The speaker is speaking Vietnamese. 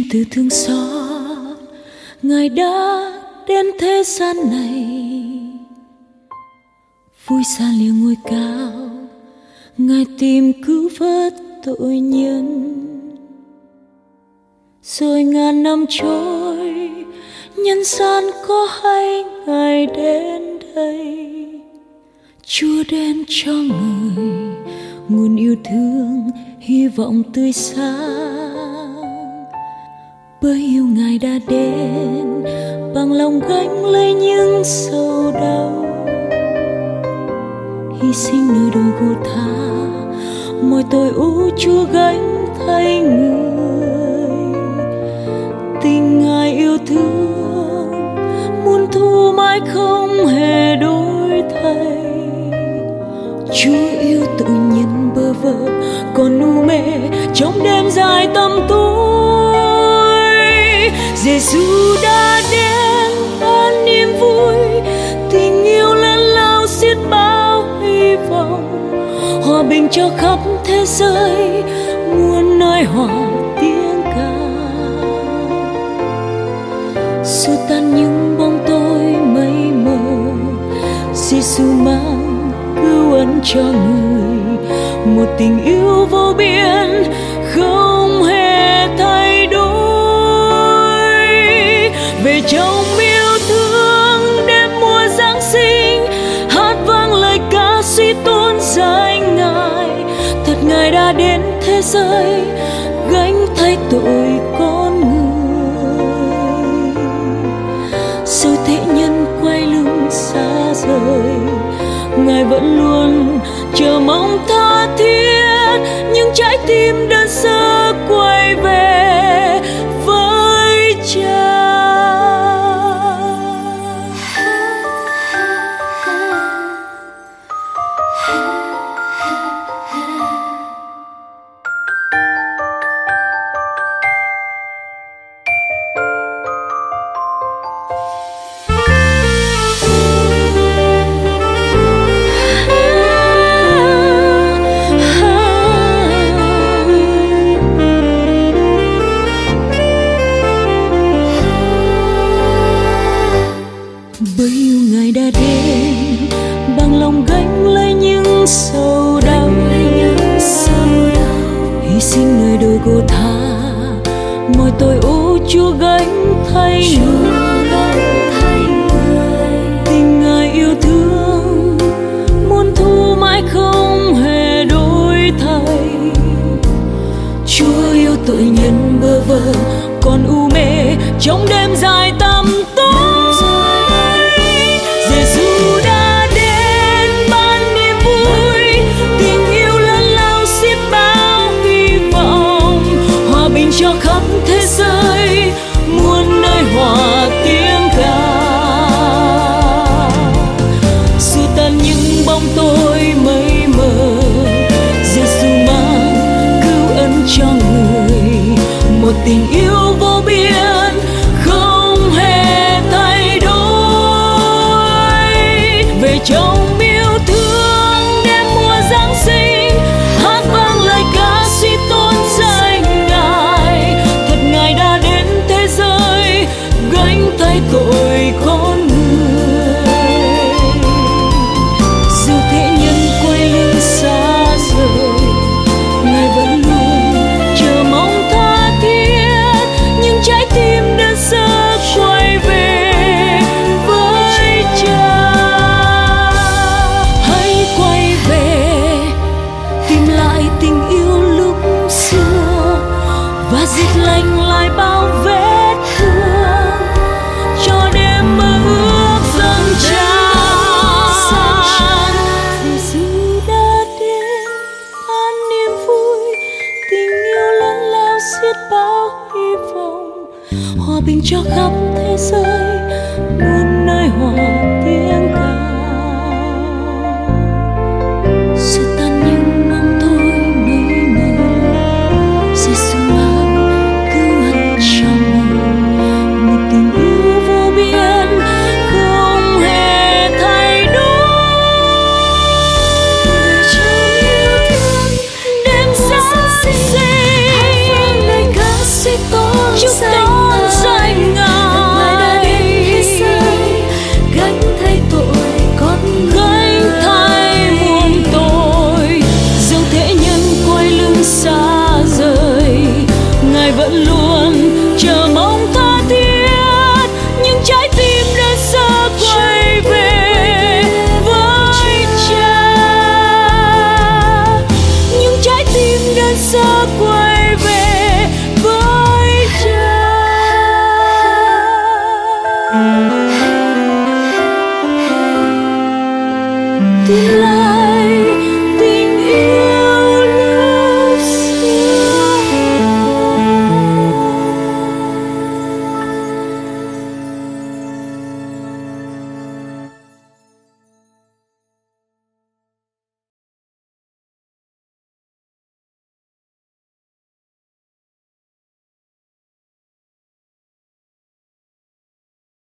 từ thương xót Ngài đã đến thế gian này, vui xa lìa ngôi cao, Ngài tìm cứu vớt tội nhân. Rồi ngàn năm trôi, nhân gian có hay Ngài đến đây. Chúa đến cho người nguồn yêu thương, hy vọng tươi sáng. Bởi yêu Ngài đã đến, bằng lòng gánh lấy những sầu đau. Hy sinh nơi đôi gô tha, mọi tội u Chúa gánh thay người. Tình Ngài yêu thương muôn thu mãi không hề đổi thay. Chúa yêu tội nhân bơ vơ, còn u mê trong đêm dài tăm tối. Giêsu đã đến ban niềm vui, tình yêu lớn lao xiết bao hy vọng. Hòa bình cho khắp thế giới, muôn nơi hòa tiếng ca. Xua tan những bóng tối mây mờ, Giêsu mang cứu ân cho người. Một tình yêu vô biên không hề thay đổi. Về trong yêu thương đêm mùa Giáng sinh, hát vang lời ca suy tôn danh Ngài. Thật Ngài đã đến thế giới, gánh thay tội con người. Dẫu thế nhân quay lưng xa rời, Ngài vẫn luôn chờ mong tha thiết. Nhưng trái tim đơn sơ quay về với Cha. Bởi yêu Ngài đã đến, bằng lòng gánh lấy những sầu đau. Hy sinh nơi đôi gô tha, mọi tội ô Chúa gánh thay người. Tình Ngài yêu thương muôn thu mãi không hề đổi thay. Chúa yêu tội nhân bơ vơ, còn u mê trong đêm dài tăm tối. Giêsu đã đến ban niềm vui, tình yêu lớn lao xiết bao hy vọng. Hòa bình cho khắp thế giới, muôn nơi hòa tiếng ca. Xua tan những bóng tối mây mờ, Giêsu mang cứu ân cho người. Một tình yêu vô biên không hề thay đổi. Về trong yêu thương đêm mùa Giáng sinh, hát vang lời ca suy tôn danh Ngài. Thật Ngài đã đến thế giới, gánh thay tội con người. Dù thế nhân quay lưng xa rời, Ngài vẫn luôn chờ mong tha thiết. Nhưng trái tim đơn sơ quay về với Cha. Hãy quay về, tìm lại tình yêu lúc xưa, và dịt lành lại bao vết thương, cho đêm mơ ước dâng tràn. Giêsu đã đến ban niềm vui, tình yêu lớn lao xiết bao hy vọng. Hòa bình cho khắp thế giới, muôn nơi hòa